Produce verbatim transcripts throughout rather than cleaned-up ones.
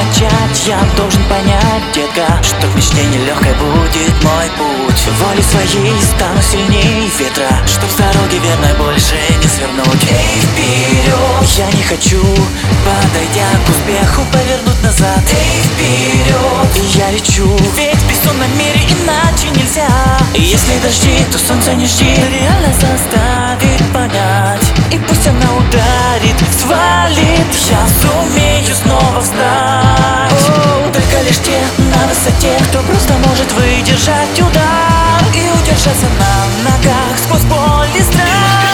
начать? Я должен понять, детка, что к мечте нелегкой будет мой путь. Волей своей стану сильней ветра, чтоб с дороги верной больше не свернуть. Эй, вперед! Я не хочу, подойдя к успеху, повернуть назад. Эй, вперед! И я лечу, ведь в бессонном мире иначе нельзя. И если дожди, то солнце не жди. Реально заставит понять, и пусть она ударит, свалит, я сумею снова встать. О, только лишь те на высоте, кто просто может выдержать удар и удержаться на ногах сквозь боль и страх.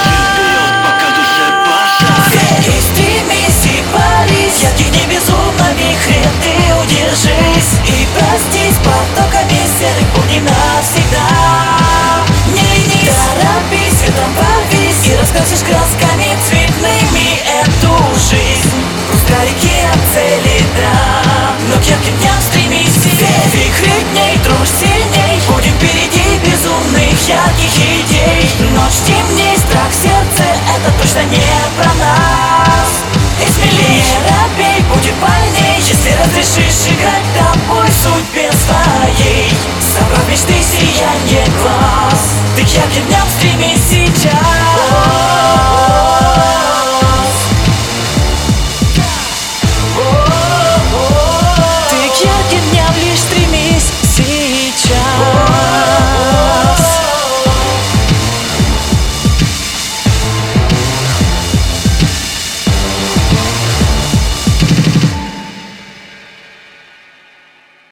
Верь, стремись и борись, ярких не безумно вихре ты удержись и простись потоками серых будней навсегда. Не ленись, торопись, ветром порвись и раскрасишь красками цветными эту жизнь. Пускай реки от цели, да, но к ярким дням стремись. Верь, вихри дней, дрожь сильней, будем впереди безумных ярких идей. Ночь темней, страх в сердце, это точно не про нас. И смелей, не робей, будет больней, если разрешишь играть тобой в судьбе своей. Собрав мечты, сияние глаз, ты к ярким дням стремись сейчас.